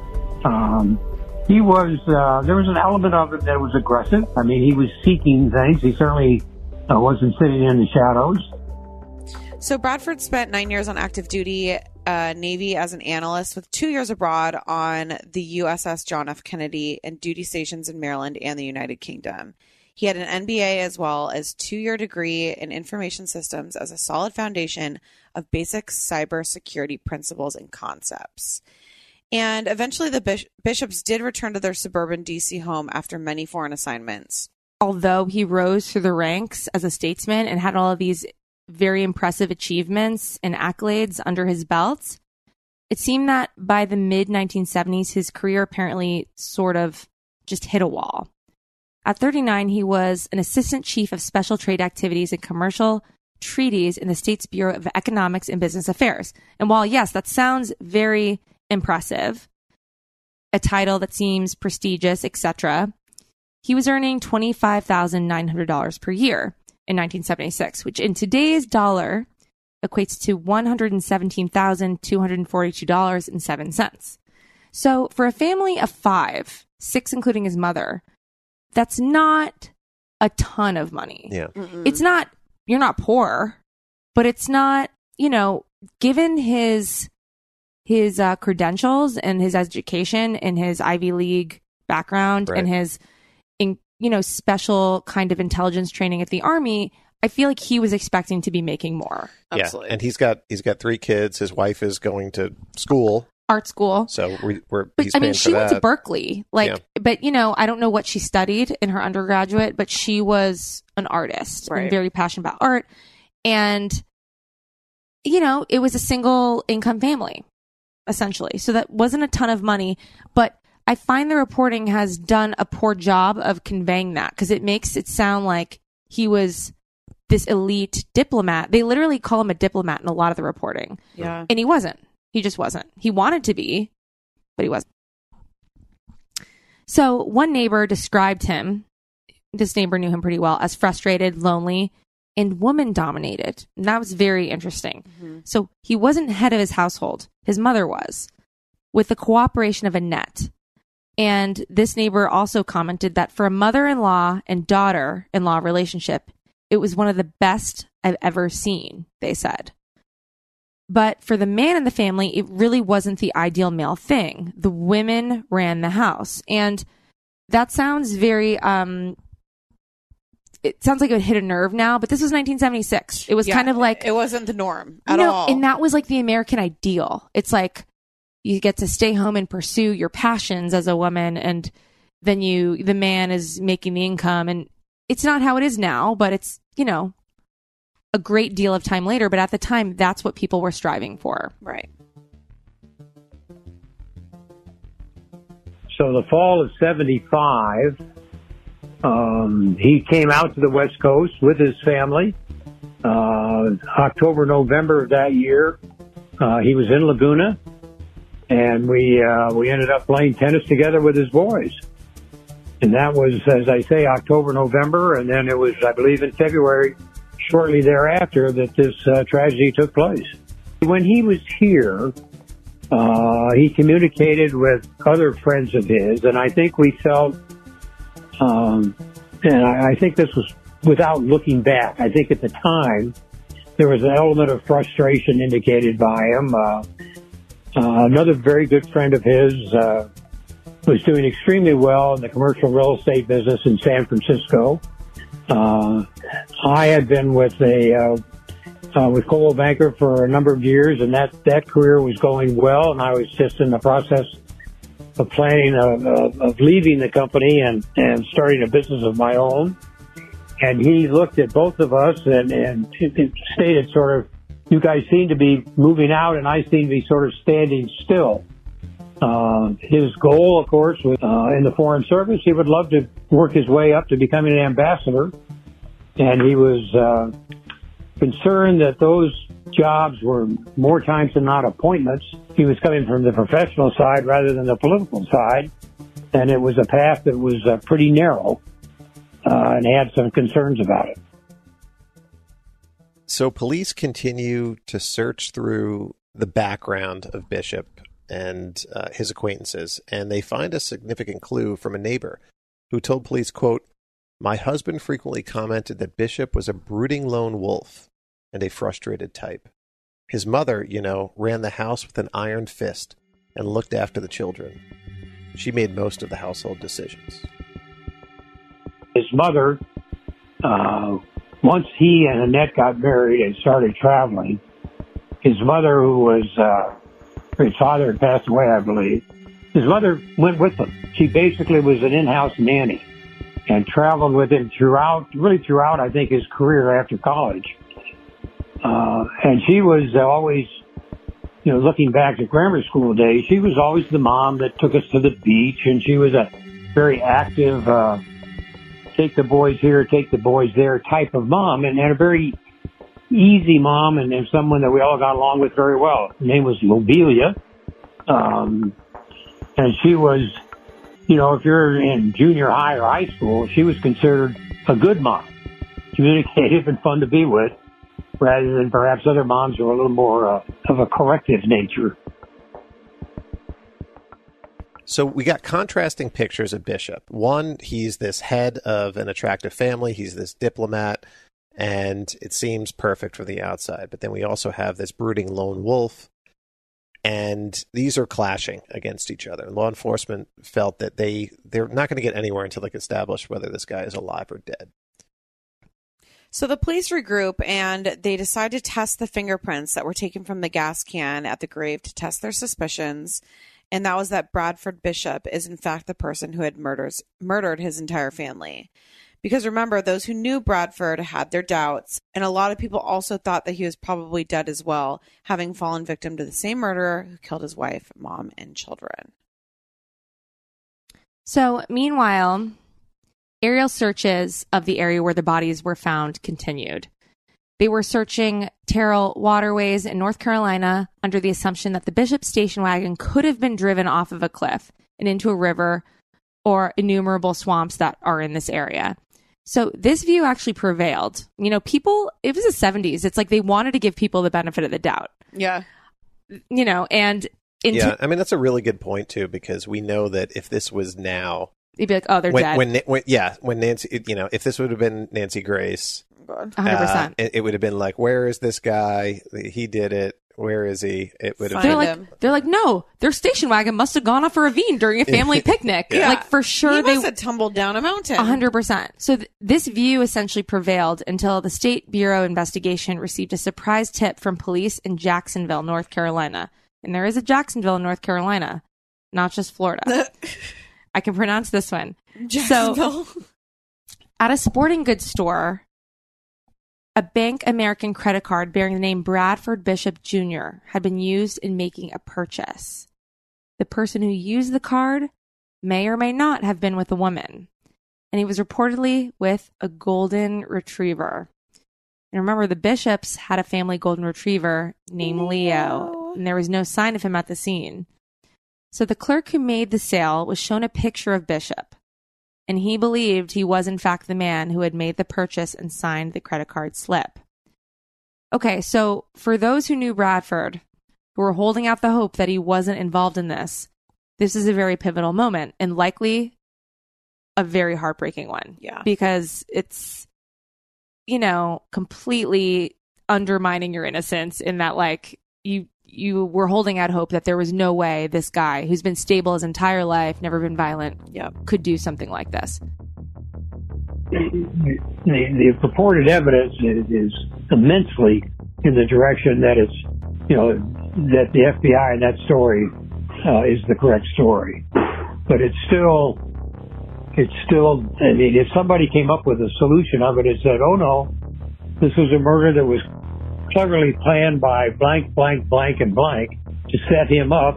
There was an element of it that was aggressive. I mean, he was seeking things. He certainly wasn't sitting in the shadows. So Bradford spent 9 years on active duty Navy as an analyst, with 2 years abroad on the USS John F. Kennedy and duty stations in Maryland and the United Kingdom. He had an MBA as well as 2-year degree in information systems as a solid foundation of basic cybersecurity principles and concepts. And eventually the Bishops did return to their suburban D.C. home after many foreign assignments. Although he rose through the ranks as a statesman and had all of these very impressive achievements and accolades under his belt, it seemed that by the mid-1970s, his career apparently sort of just hit a wall. At 39, he was an assistant chief of special trade activities and commercial treaties in the state's Bureau of Economics and Business Affairs. And while, yes, that sounds very impressive, a title that seems prestigious, etc., he was earning $25,900 per year in 1976, which in today's dollar equates to $117,242.07. So for a family of 5, 6 including his mother, that's not a ton of money. Yeah. Mm-mm. It's not, you're not poor, but it's not, given his credentials and his education and his Ivy League background and his, special kind of intelligence training at the Army, I feel like he was expecting to be making more. Absolutely. Yeah, and he's got 3 kids. His wife is going to school art school. So But he's I mean, paying for she went to that. Berkeley, but I don't know what she studied in her undergraduate, but she was an artist and very passionate about art. And, it was a single income family, essentially. So that wasn't a ton of money, but I find the reporting has done a poor job of conveying that because it makes it sound like he was this elite diplomat. They literally call him a diplomat in a lot of the reporting. Yeah. And he wasn't. He just wasn't. He wanted to be, but he wasn't. So one neighbor described him, this neighbor knew him pretty well, as frustrated, lonely, and woman-dominated. And that was very interesting. Mm-hmm. So he wasn't head of his household. His mother was, with the cooperation of Annette. And this neighbor also commented that for a mother-in-law and daughter-in-law relationship, it was one of the best I've ever seen, they said. But for the man in the family, it really wasn't the ideal male thing. The women ran the house. And that sounds very, it sounds like it would hit a nerve now, but this was 1976. It was kind of like... It wasn't the norm at all. And that was like the American ideal. It's like you get to stay home and pursue your passions as a woman, and then the man is making the income. And it's not how it is now, but it's, a great deal of time later. But at the time, that's what people were striving for. Right. So the fall of 75, he came out to the West Coast with his family. October, November of that year, he was in Laguna, and we ended up playing tennis together with his boys. And that was, as I say, October, November, and then it was, I believe, in February, shortly thereafter, that this tragedy took place. When he was here, he communicated with other friends of his, and I think we felt, and I think this was without looking back. I think at the time, there was an element of frustration indicated by him. Another very good friend of his was doing extremely well in the commercial real estate business in San Francisco. I had been with with Coldwell Banker for a number of years, and that career was going well, and I was just in the process of planning of leaving the company and starting a business of my own. And he looked at both of us and stated sort of, you guys seem to be moving out, and I seem to be sort of standing still. His goal, of course, was in the Foreign Service. He would love to work his way up to becoming an ambassador. And he was concerned that those jobs were more times than not appointments. He was coming from the professional side rather than the political side. And it was a path that was pretty narrow. And he had some concerns about it. So police continue to search through the background of Bishop and his acquaintances, and they find a significant clue from a neighbor who told police, quote, "My husband frequently commented that Bishop was a brooding lone wolf and a frustrated type. His mother, ran the house with an iron fist and looked after the children. She made most of the household decisions." His mother, once he and Annette got married and started traveling, his mother, who was, his father had passed away, I believe, his mother went with him. She basically was an in-house nanny and traveled with him throughout, I think, his career after college. And she was always, looking back to grammar school days, she was always the mom that took us to the beach, and she was a very active, take the boys here, take the boys there type of mom, and a very easy mom, and someone that we all got along with very well. Her name was Lobelia. And she was, if you're in junior high or high school, she was considered a good mom, communicative and fun to be with, rather than perhaps other moms who are a little more of a corrective nature. So we got contrasting pictures of Bishop. One, he's this head of an attractive family. He's this diplomat, and it seems perfect from the outside. But then we also have this brooding lone wolf, and these are clashing against each other. Law enforcement felt that they're not going to get anywhere until they can establish whether this guy is alive or dead. So the police regroup and they decide to test the fingerprints that were taken from the gas can at the grave to test their suspicions. And that was that Bradford Bishop is in fact the person who had murdered his entire family. Because remember, those who knew Bradford had their doubts, and a lot of people also thought that he was probably dead as well, having fallen victim to the same murderer who killed his wife, mom, and children. So, meanwhile, aerial searches of the area where the bodies were found continued. They were searching Terrell waterways in North Carolina under the assumption that the Bishop station wagon could have been driven off of a cliff and into a river or innumerable swamps that are in this area. So this view actually prevailed. You know, people, it was the 70s. It's like they wanted to give people the benefit of the doubt. Yeah. You know, and... yeah, I mean, that's a really good point, too, because we know that if this was now... You'd be like, oh, they're dead. When Nancy, you know, if this would have been Nancy Grace... 100%. It would have been like, where is this guy? He did it. Where is he? It would have They're like, no, their station wagon must have gone off a ravine during a family picnic. Yeah. Like, for sure he must have tumbled down a mountain. 100%. So this view essentially prevailed until the State Bureau investigation received a surprise tip from police in Jacksonville, North Carolina. And there is a Jacksonville in North Carolina, not just Florida. I can pronounce this one. Jacksonville. So, at a sporting goods store, a Bank American credit card bearing the name Bradford Bishop Jr. had been used in making a purchase. The person who used the card may or may not have been with a woman, and he was reportedly with a golden retriever. And remember, the Bishops had a family golden retriever named Leo, and there was no sign of him at the scene. So the clerk who made the sale was shown a picture of Bishop, and he believed he was in fact the man who had made the purchase and signed the credit card slip. Okay, so for those who knew Bradford, who were holding out the hope that he wasn't involved in this is a very pivotal moment and likely a very heartbreaking one. Yeah. Because it's, you know, completely undermining your innocence in that, like, you were holding out hope that there was no way this guy who's been stable his entire life, never been violent, could do something like this. The purported evidence is immensely in the direction that it's, you know, that the FBI in that story is the correct story. But it's still, I mean, if somebody came up with a solution of it and said, oh no, this was a murder that was cleverly planned by blank, blank, blank, and blank to set him up,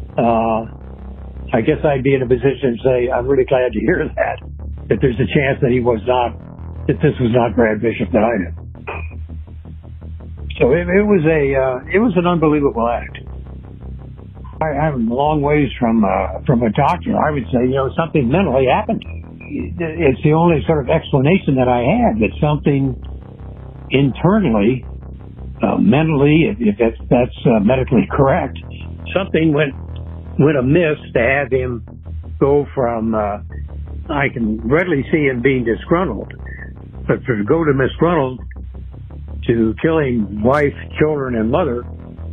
I guess I'd be in a position to say, I'm really glad to hear that there's a chance that this was not Brad Bishop that I knew. So it was an unbelievable act. I'm a long ways from a doctor. I would say, you know, something mentally happened. It's the only sort of explanation that I had, that something internally, mentally, if that's medically correct, something went amiss to have him go from, I can readily see him being disgruntled, but to go to disgruntled to killing wife, children, and mother,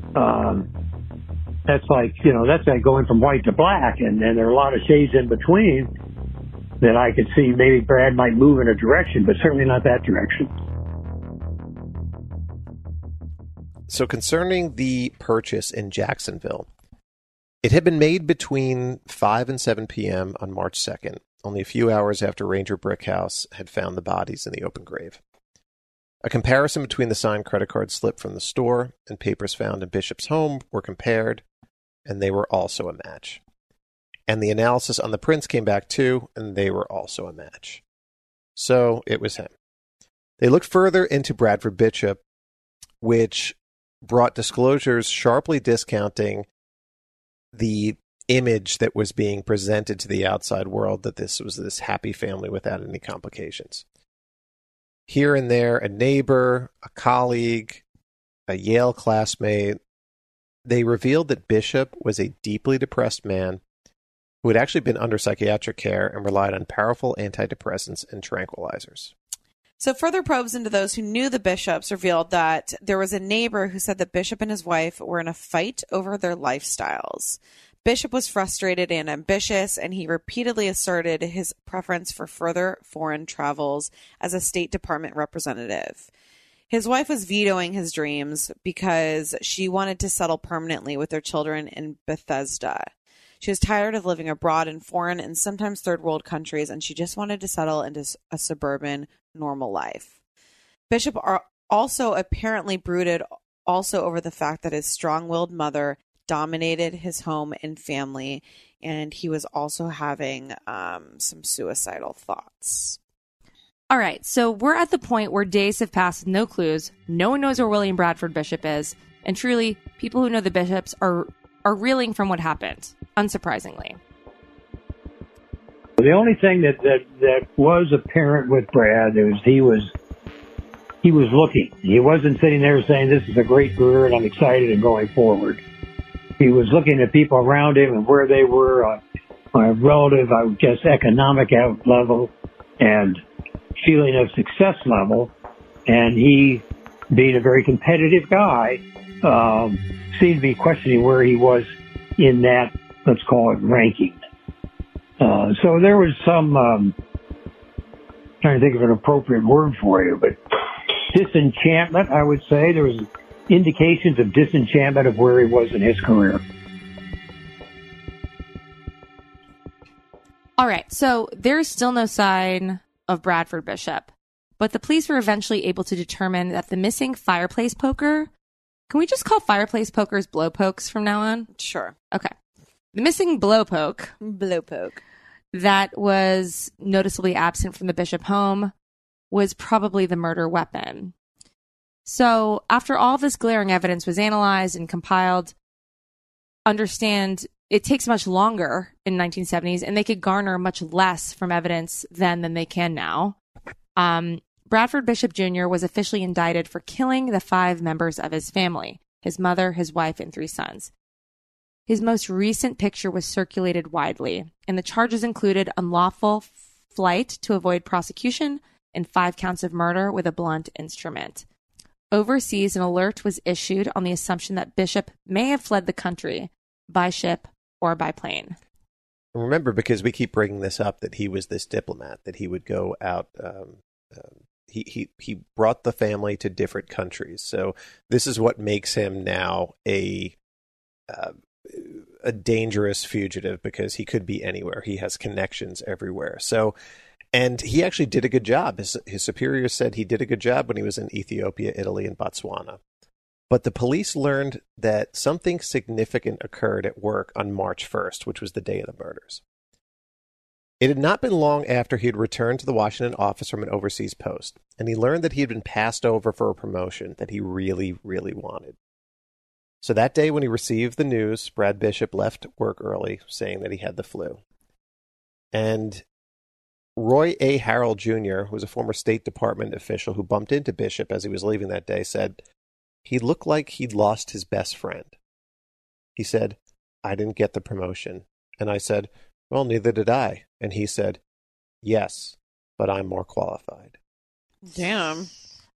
that's like, you know, that's like going from white to black, and there are a lot of shades in between that I could see maybe Brad might move in a direction, but certainly not that direction. So concerning the purchase in Jacksonville, it had been made between 5 and 7 p.m. on March 2nd, only a few hours after Ranger Brickhouse had found the bodies in the open grave. A comparison between the signed credit card slip from the store and papers found in Bishop's home were compared, and they were also a match. And the analysis on the prints came back too, and they were also a match. So it was him. They looked further into Bradford Bishop, which brought disclosures sharply discounting the image that was being presented to the outside world, that this was this happy family without any complications. Here and there, a neighbor, a colleague, a Yale classmate, they revealed that Bishop was a deeply depressed man who had actually been under psychiatric care and relied on powerful antidepressants and tranquilizers. So further probes into those who knew the Bishops revealed that there was a neighbor who said that Bishop and his wife were in a fight over their lifestyles. Bishop was frustrated and ambitious, and he repeatedly asserted his preference for further foreign travels as a State Department representative. His wife was vetoing his dreams because she wanted to settle permanently with their children in Bethesda. She was tired of living abroad in foreign and sometimes third world countries, and she just wanted to settle into a suburban, normal life. Bishop also apparently brooded also over the fact that his strong-willed mother dominated his home and family, and he was also having some suicidal thoughts. All right, so we're at the point where days have passed with no clues. No one knows where William Bradford Bishop is, and truly, people who know the Bishops are reeling from what happened, unsurprisingly. The only thing that was apparent with Brad is he was looking. He wasn't sitting there saying, "This is a great career and I'm excited and going forward." He was looking at people around him and where they were on a relative, I would guess, economic level and feeling of success level. And he, being a very competitive guy, seemed to be questioning where he was in that, let's call it, ranking. So there was some, trying to think of an appropriate word for you, but disenchantment, I would say. There was indications of disenchantment of where he was in his career. All right, so there's still no sign of Bradford Bishop, but the police were eventually able to determine that the missing fireplace poker, can we just call fireplace pokers blow pokes from now on? Sure. Okay. The missing blow poke that was noticeably absent from the Bishop home was probably the murder weapon. So after all this glaring evidence was analyzed and compiled, understand it takes much longer in 1970s, and they could garner much less from evidence then than they can now. Bradford Bishop Jr. was officially indicted for killing the 5 members of his family, his mother, his wife, and 3 sons. His most recent picture was circulated widely, and the charges included unlawful flight to avoid prosecution and 5 counts of murder with a blunt instrument. Overseas, an alert was issued on the assumption that Bishop may have fled the country by ship or by plane. Remember, because we keep bringing this up, that he was this diplomat, that he would go out. He brought the family to different countries. So this is what makes him now a dangerous fugitive, because he could be anywhere. He has connections everywhere. So, and he actually did a good job. His superiors said he did a good job when he was in Ethiopia, Italy, and Botswana. But the police learned that something significant occurred at work on March 1st, which was the day of the murders. It had not been long after he had returned to the Washington office from an overseas post, and he learned that he had been passed over for a promotion that he really, really wanted. So that day when he received the news, Brad Bishop left work early, saying that he had the flu. And Roy A. Harrell Jr., who was a former State Department official who bumped into Bishop as he was leaving that day, said, "He looked like he'd lost his best friend." He said, "I didn't get the promotion." And I said, "Well, neither did I." And he said, "Yes, but I'm more qualified." Damn.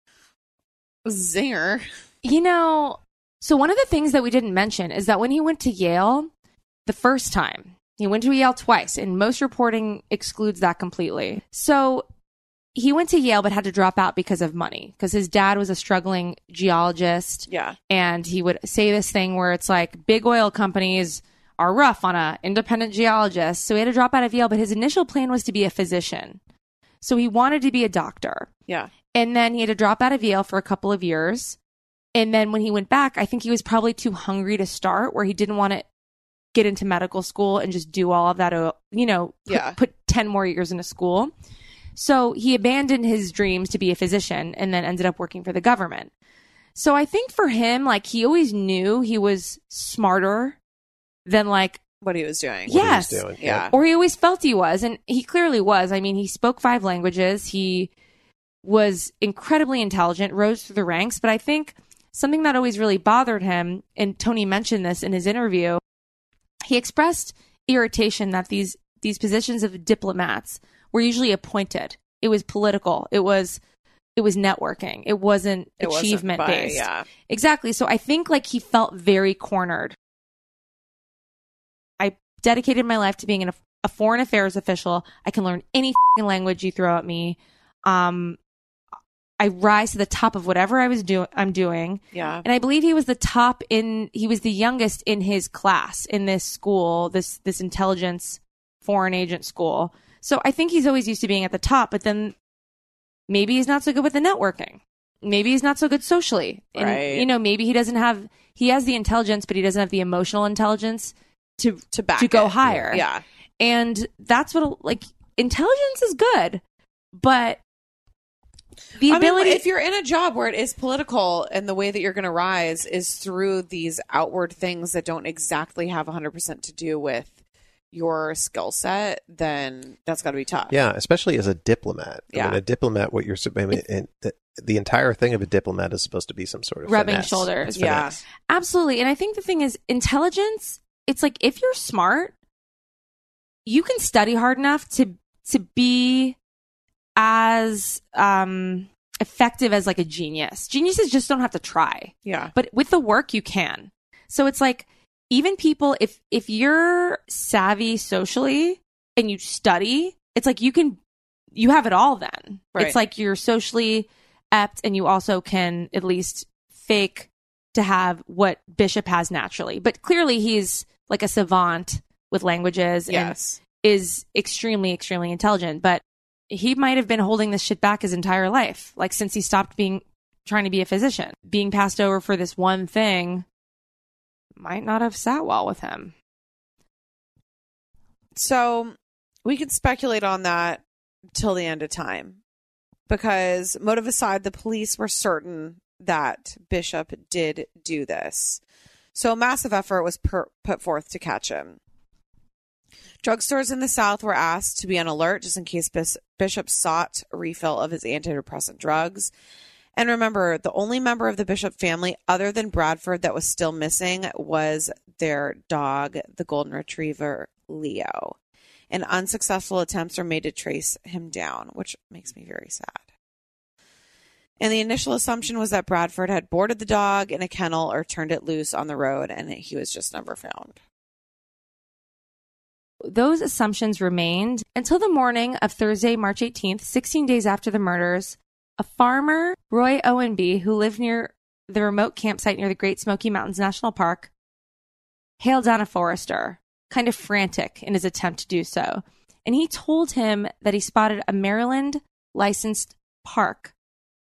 Zinger. You know, so one of the things that we didn't mention is that when he went to Yale the first time, he went to Yale twice, and most reporting excludes that completely. So he went to Yale but had to drop out because of money, because his dad was a struggling geologist. Yeah. And he would say this thing where it's like, big oil companies are rough on an independent geologist. So he had to drop out of Yale, but his initial plan was to be a physician. So he wanted to be a doctor. Yeah. And then he had to drop out of Yale for a couple of years. And then when he went back, I think he was probably too hungry to start, where he didn't want to get into medical school and just do all of that, put 10 more years into school. So he abandoned his dreams to be a physician and then ended up working for the government. So I think for him, like, he always knew he was smarter than like what he was doing. Yes. Yeah. Or he always felt he was. And he clearly was. I mean, he spoke 5 languages. He was incredibly intelligent, rose through the ranks. But I think something that always really bothered him, and Tony mentioned this in his interview, he expressed irritation that these positions of diplomats were usually appointed. It was political. It was networking. It wasn't achievement based. Yeah. Exactly. So I think like he felt very cornered. dedicated my life to being a foreign affairs official. I can learn any language you throw at me. I rise to the top of whatever I'm doing. Yeah. And I believe he was he was the youngest in his class in this school, this intelligence foreign agent school. So I think he's always used to being at the top, but then maybe he's not so good with the networking. Maybe he's not so good socially. And, Right. Maybe he has the intelligence, but he doesn't have the emotional intelligence to go higher. Yeah. And that's what, intelligence is good, but the ability. If you're in a job where it is political and the way that you're going to rise is through these outward things that don't exactly have 100% to do with your skill set, then that's got to be tough. Yeah, especially as a diplomat. Yeah. A diplomat, the entire thing of a diplomat is supposed to be some sort of rubbing finesse. shoulders. It's Yeah, finesse. absolutely. And I think the thing is, intelligence, it's like if you're smart, you can study hard enough to be as effective as like a genius. Geniuses just don't have to try. Yeah. But with the work, you can. So it's like, even people, if you're savvy socially and you study, it's like you have it all then. Right. It's like you're socially apt and you also can at least fake to have what Bishop has naturally. But clearly he's like a savant with languages Yes. and is extremely, extremely intelligent. But he might have been holding this shit back his entire life. Like since he stopped trying to be a physician, being passed over for this one thing might not have sat well with him. So we can speculate on that till the end of time, because motive aside, the police were certain that Bishop did do this. So a massive effort was put forth to catch him. Drugstores in the South were asked to be on alert just in case Bishop sought a refill of his antidepressant drugs. And remember, the only member of the Bishop family other than Bradford that was still missing was their dog, the golden retriever, Leo. And unsuccessful attempts were made to trace him down, which makes me very sad. And the initial assumption was that Bradford had boarded the dog in a kennel or turned it loose on the road, and he was just never found. Those assumptions remained until the morning of Thursday, March 18th, 16 days after the murders. A farmer, Roy Owenby, who lived near the remote campsite near the Great Smoky Mountains National Park, hailed down a forester, kind of frantic in his attempt to do so. And he told him that he spotted a Maryland licensed park,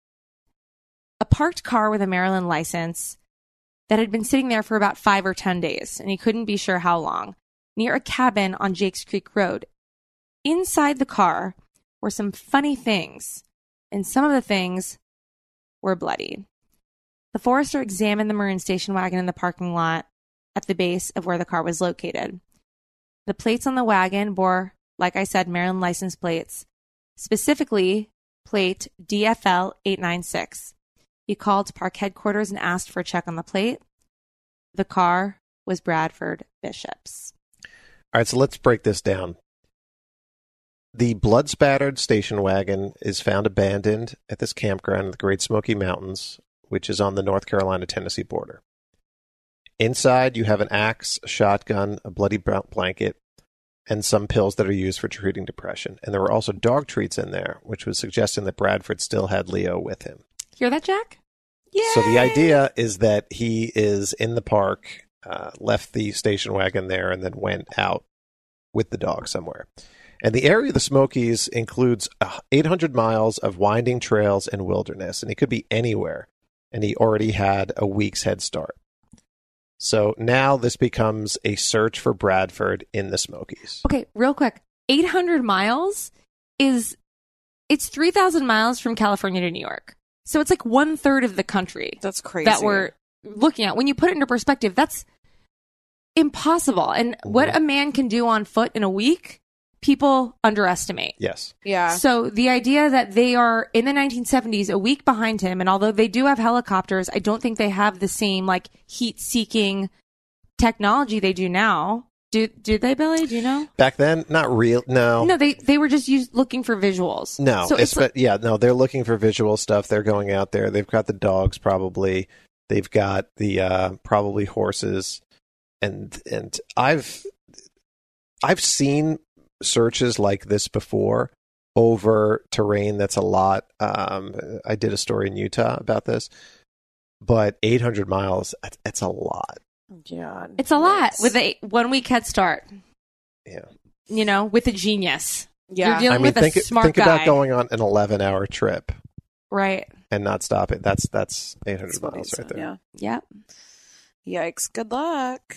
a parked car with a Maryland license that had been sitting there for about 5 or 10 days, and he couldn't be sure how long, near a cabin on Jakes Creek Road. Inside the car were some funny things, and some of the things were bloody. The forester examined the maroon station wagon in the parking lot at the base of where the car was located. The plates on the wagon bore, like I said, Maryland license plates, specifically plate DFL 896. He called to park headquarters and asked for a check on the plate. The car was Bradford Bishop's. All right, so let's break this down. The blood-spattered station wagon is found abandoned at this campground in the Great Smoky Mountains, which is on the North Carolina-Tennessee border. Inside, you have an axe, a shotgun, a bloody blanket, and some pills that are used for treating depression. And there were also dog treats in there, which was suggesting that Bradford still had Leo with him. Hear that, Jack? Yeah. So the idea is that he is in the park, left the station wagon there, and then went out with the dog somewhere. And the area of the Smokies includes 800 miles of winding trails and wilderness, and he could be anywhere. And he already had a week's head start. So now this becomes a search for Bradford in the Smokies. Okay, real quick. 800 miles it's 3,000 miles from California to New York. So it's like 1/3 of the country. That's crazy. That we're looking at. When you put it into perspective, that's impossible. And what a man can do on foot in a week, people underestimate. Yes. Yeah. So the idea that they are in the 1970s a week behind him, and although they do have helicopters, I don't think they have the same like heat-seeking technology they do now. Do they, Billy? Do you know? Back then, not real. No. No, they were just looking for visuals. No. So it's like, they're looking for visual stuff. They're going out there. They've got the dogs probably. They've got the probably horses. And I've seen searches like this before over terrain that's a lot. I did a story in Utah about this, but 800 miles, that's a lot. Yeah. It's a lot with a 1 week head start. Yeah. You know, with a genius. Yeah. You're dealing with a smart think guy. about going on an 11-hour trip. Right. And not stopping. That's 800 miles right there. Yeah. Yep. Yikes. Good luck.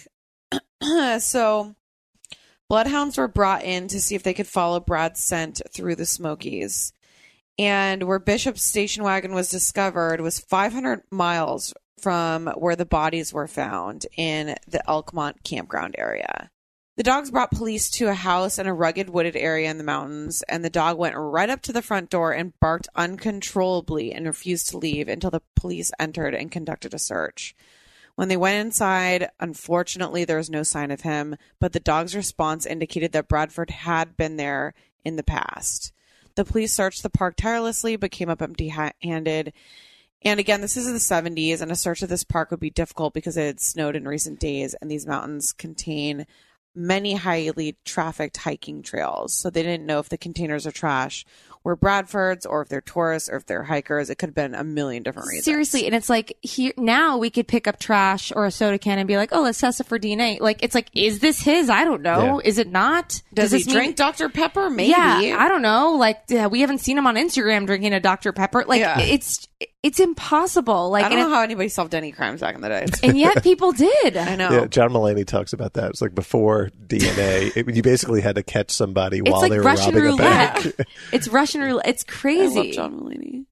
So, bloodhounds were brought in to see if they could follow Brad's scent through the Smokies. And where Bishop's station wagon was discovered was 500 miles from where the bodies were found in the Elkmont campground area. The dogs brought police to a house in a rugged wooded area in the mountains, and the dog went right up to the front door and barked uncontrollably and refused to leave until the police entered and conducted a search. When they went inside, unfortunately, there was no sign of him, but the dog's response indicated that Bradford had been there in the past. The police searched the park tirelessly, but came up empty-handed. And again, this is in the 70s, and a search of this park would be difficult because it had snowed in recent days, and these mountains contain many highly trafficked hiking trails. So they didn't know if the containers of trash were Bradford's or if they're tourists or if they're hikers. It could have been a million different reasons. Seriously. And it's like here now we could pick up trash or a soda can and be like, oh, let's test it for DNA. Like, it's like, is this his? I don't know. Yeah. Is it not? Does he this mean- drink Dr. Pepper? Maybe. Yeah, I don't know. Like, we haven't seen him on Instagram drinking a Dr. Pepper. Like, it's impossible. Like, I don't know how anybody solved any crimes back in the day. And yet people did. I know. Yeah, John Mulaney talks about that. It's like before DNA, you basically had to catch somebody while like they were Russian robbing roulette. a bank. It's Russian roulette. It's crazy. I love John Mulaney.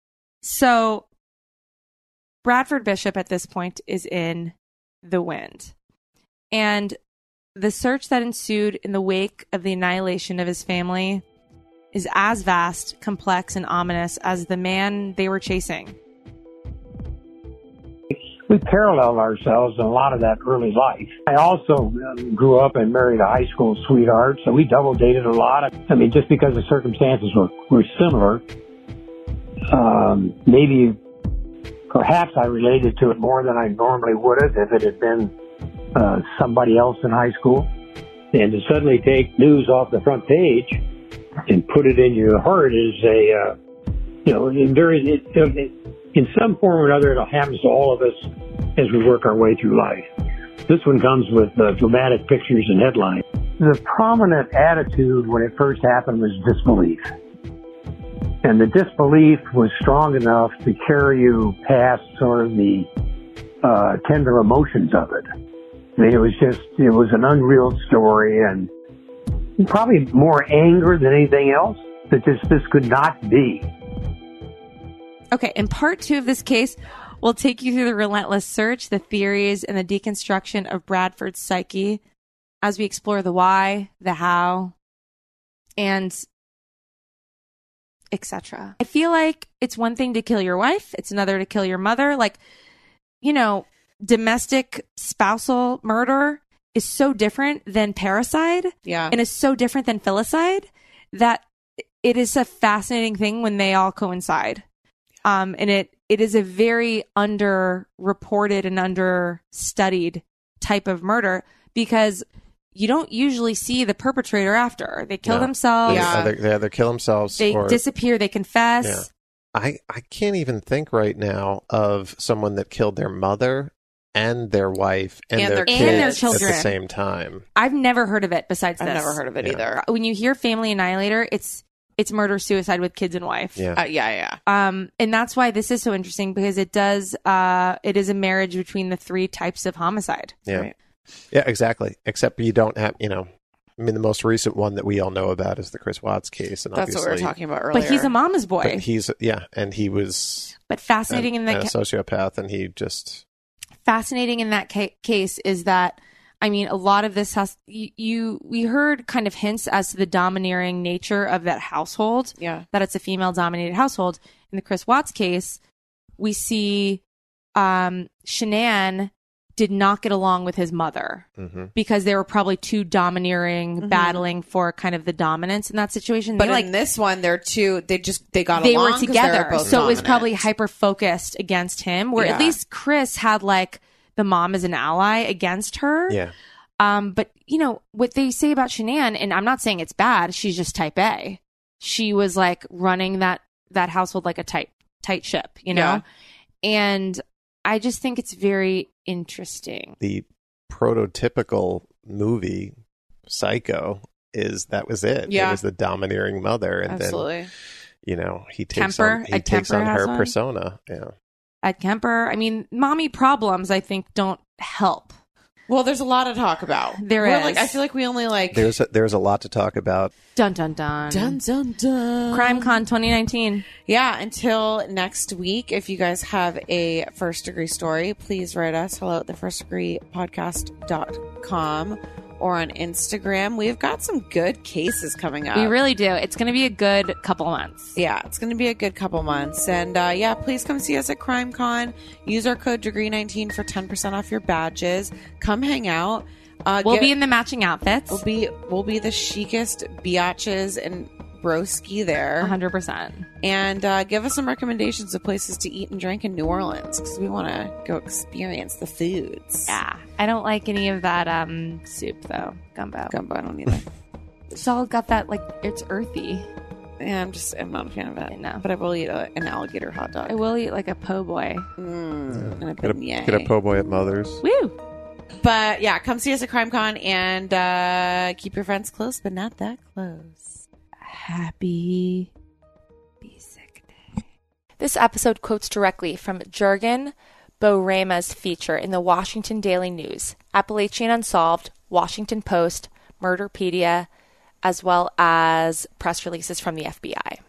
So Bradford Bishop at this point is in the wind. And the search that ensued in the wake of the annihilation of his family is as vast, complex, and ominous as the man they were chasing. We paralleled ourselves in a lot of that early life. I also grew up and married a high school sweetheart, so we double dated a lot. I mean, just because the circumstances were similar, perhaps I related to it more than I normally would have if it had been somebody else in high school. And to suddenly take news off the front page and put it in your heart is in some form or another, it happens to all of us as we work our way through life. This one comes with dramatic pictures and headlines. The prominent attitude when it first happened was disbelief. And the disbelief was strong enough to carry you past sort of the tender emotions of it. I mean, it was an unreal story and probably more anger than anything else that this could not be. Okay, in part 2 of this case, we'll take you through the relentless search, the theories, and the deconstruction of Bradford's psyche as we explore the why, the how, and etc. I feel like it's one thing to kill your wife, it's another to kill your mother. Like, you know, domestic spousal murder is so different than parricide, and is so different than filicide that it is a fascinating thing when they all coincide. And it is a very underreported and understudied type of murder because you don't usually see the perpetrator after. They kill themselves. They either kill themselves They or disappear. They confess. Yeah. I can't even think right now of someone that killed their mother and their wife and their kids and their children at the same time. I've never heard of it besides this. I've never heard of it either. When you hear Family Annihilator, it's murder-suicide with kids and wife. Yeah. And that's why this is so interesting because it is a marriage between the 3 types of homicide. Yeah. Right. Yeah, exactly. Except you don't have, the most recent one that we all know about is the Chris Watts case. And that's what we were talking about earlier. But he's a mama's boy. And he was fascinating in that a sociopath, and he just... Fascinating in that case is that, I mean, a lot of this has we heard kind of hints as to the domineering nature of that household. Yeah. That it's a female dominated household. In the Chris Watts case, we see Shanann did not get along with his mother because they were probably too domineering, battling for kind of the dominance in that situation. But in this one, they got along. They were together. Both so dominant. It was probably hyper focused against him, where at least Chris had like the mom as an ally against her. Yeah. But, you know, what they say about Shanann, and I'm not saying it's bad, she's just type A. She was like running that household like a tight ship, you know? Yeah. And I just think it's very interesting. The prototypical movie, Psycho, that was it. Yeah. It was the domineering mother. And Absolutely. then, you know, he takes Kemper? on, Ed Kemper has her one? persona. Yeah. Ed Kemper, I mean, mommy problems, I think, don't help. Well, there's a lot to talk about. There We're is. Like, I feel like we only like... There's a lot to talk about. Dun, dun, dun. Dun, dun, dun. CrimeCon 2019. Yeah, until next week, if you guys have a first degree story, please write us hello at thefirstdegreepodcast.com or on Instagram. We've got some good cases coming up. We really do. It's going to be a good couple months. Yeah, it's going to be a good couple months. And yeah, please come see us at CrimeCon. Use our code Degree19 for 10% off your badges. Come hang out. We'll be in the matching outfits. We'll be the chicest biatches and broski there. 100%. And give us some recommendations of places to eat and drink in New Orleans because we want to go experience the foods. Yeah. I don't like any of that soup, though. Gumbo. I don't either. It's all got that, like, it's earthy. Yeah, I'm not a fan of it. I know. But I will eat an alligator hot dog. I will eat, like, a po' boy. And a Get beignet. a po' boy at Mother's. Woo! But yeah, come see us at CrimeCon and keep your friends close, but not that close. Happy Be Sick Day. This episode quotes directly from Jurgen Boerema's feature in the Washington Daily News, Appalachian Unsolved, Washington Post, Murderpedia, as well as press releases from the FBI.